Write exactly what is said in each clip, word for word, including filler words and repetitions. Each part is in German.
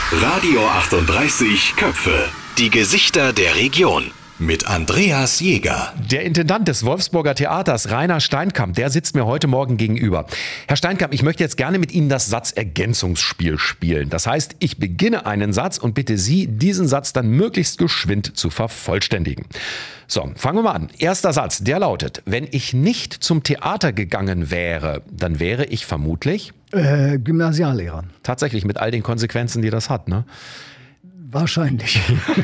Radio achtunddreißig Köpfe. Die Gesichter der Region. Mit Andreas Jäger. Der Intendant des Wolfsburger Theaters, Rainer Steinkamp, der sitzt mir heute Morgen gegenüber. Herr Steinkamp, ich möchte jetzt gerne mit Ihnen das Satzergänzungsspiel spielen. Das heißt, ich beginne einen Satz und bitte Sie, diesen Satz dann möglichst geschwind zu vervollständigen. So, fangen wir mal an. Erster Satz, der lautet: Wenn ich nicht zum Theater gegangen wäre, dann wäre ich vermutlich... Äh, Gymnasiallehrer. Tatsächlich, mit all den Konsequenzen, die das hat, ne? Wahrscheinlich.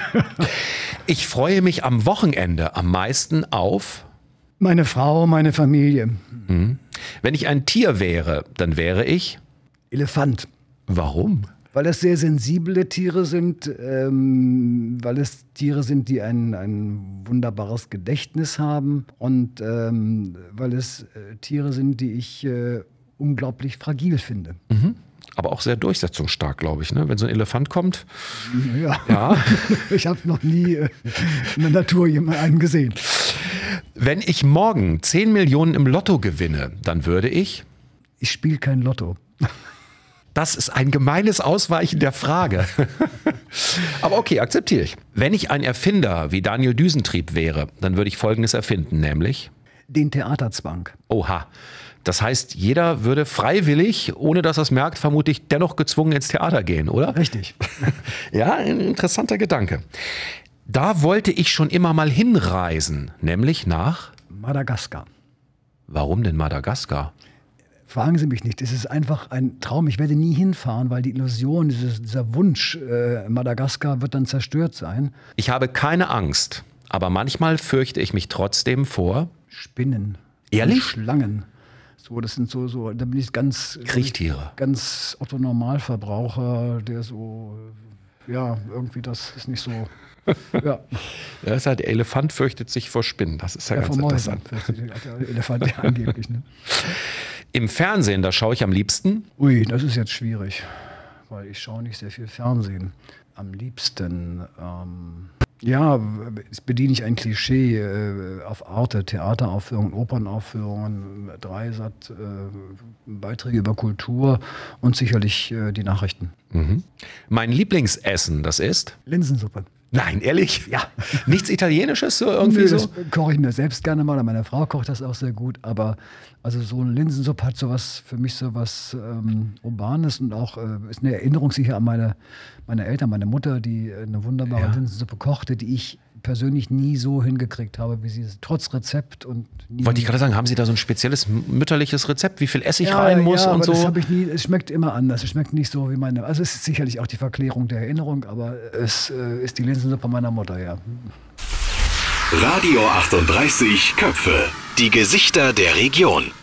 Ich freue mich am Wochenende am meisten auf... Meine Frau, meine Familie. Mhm. Wenn ich ein Tier wäre, dann wäre ich... Elefant. Warum? Weil es sehr sensible Tiere sind, ähm, weil es Tiere sind, die ein, ein wunderbares Gedächtnis haben und ähm, weil es äh, Tiere sind, die ich äh, unglaublich fragil finde. Mhm. Aber auch sehr durchsetzungsstark, glaube ich, ne? Wenn so ein Elefant kommt. Ja, ja. Ich habe noch nie äh, in der Natur jemanden gesehen. Wenn ich morgen zehn Millionen im Lotto gewinne, dann würde ich... Ich spiele kein Lotto. Das ist ein gemeines Ausweichen der Frage. Aber okay, akzeptiere ich. Wenn ich ein Erfinder wie Daniel Düsentrieb wäre, dann würde ich Folgendes erfinden, nämlich... Den Theaterzwang. Oha. Das heißt, jeder würde freiwillig, ohne dass er es merkt, vermutlich dennoch gezwungen ins Theater gehen, oder? Richtig. Ja, ein interessanter Gedanke. Da wollte ich schon immer mal hinreisen, nämlich nach... Madagaskar. Warum denn Madagaskar? Fragen Sie mich nicht, es ist einfach ein Traum. Ich werde nie hinfahren, weil die Illusion, dieses, dieser Wunsch, äh, Madagaskar wird dann zerstört sein. Ich habe keine Angst, aber manchmal fürchte ich mich trotzdem vor... Spinnen. Ehrlich? Schlangen. So, das sind so, so, da bin ich ganz... Kriechtiere. Ganz Otto Normalverbraucher, der so, ja, irgendwie das ist nicht so... Ja. Das ist halt, der Elefant fürchtet sich vor Spinnen. Das ist ja, ja ganz interessant. Der Elefant ja, angeblich. Ne? Im Fernsehen, da schaue ich am liebsten. Ui, das ist jetzt schwierig, weil ich schaue nicht sehr viel Fernsehen. Am liebsten, ähm, ja, jetzt bediene ich ein Klischee äh, auf Arte, Theateraufführungen, Opernaufführungen, Dreisat, äh, Beiträge über Kultur und sicherlich äh, die Nachrichten. Mhm. Mein Lieblingsessen, das ist? Linsensuppe. Nein, ehrlich? Ja. Nichts Italienisches so irgendwie Nö, so? Das koche ich mir selbst gerne mal, meine Frau kocht das auch sehr gut, aber also so eine Linsensuppe hat sowas für mich sowas ähm, Urbanes und auch äh, ist eine Erinnerung sicher an meine, meine Eltern, meine Mutter, die eine wunderbare Ja. Linsensuppe kochte, die ich persönlich nie so hingekriegt habe, wie sie es, trotz Rezept und nie. Wollte ich gerade sagen, haben Sie da so ein spezielles mütterliches Rezept, wie viel Essig ja, rein muss ja, und aber so? Das habe ich nie. Es schmeckt immer anders. Es schmeckt nicht so wie meine. Also es ist sicherlich auch die Verklärung der Erinnerung, aber es äh, ist die Linsensuppe meiner Mutter, ja. Radio achtunddreißig Köpfe. Die Gesichter der Region.